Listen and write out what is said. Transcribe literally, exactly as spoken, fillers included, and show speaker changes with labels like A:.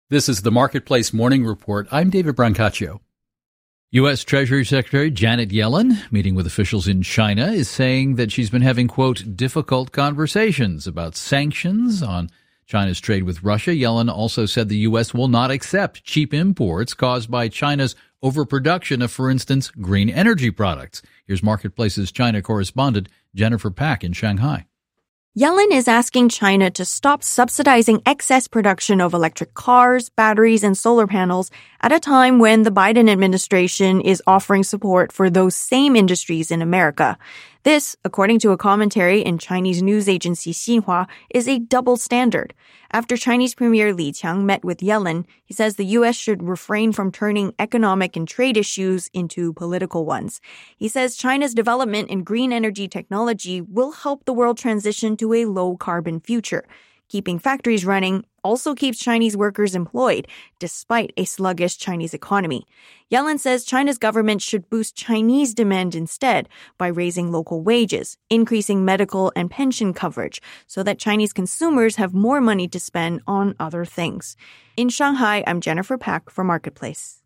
A: This is the Marketplace Morning Report. I'm David Brancaccio. U S. Treasury Secretary Janet Yellen, meeting with officials in China, is saying that she's been having, quote, difficult conversations about sanctions on China's trade with Russia. Yellen also said the U S will not accept cheap imports caused by China's overproduction of, for instance, green energy products. Here's Marketplace's China correspondent Jennifer Pak in Shanghai.
B: Yellen is asking China to stop subsidizing excess production of electric cars, batteries, and solar panels at a time when the Biden administration is offering support for those same industries in America. This, according to a commentary in Chinese news agency Xinhua, is a double standard. After Chinese Premier Li Qiang met with Yellen, he says the U S should refrain from turning economic and trade issues into political ones. He says China's development in green energy technology will help the world transition to a low-carbon future. Keeping factories running also keeps Chinese workers employed, despite a sluggish Chinese economy. Yellen says China's government should boost Chinese demand instead by raising local wages, increasing medical and pension coverage, so that Chinese consumers have more money to spend on other things. In Shanghai, I'm Jennifer Pak for Marketplace.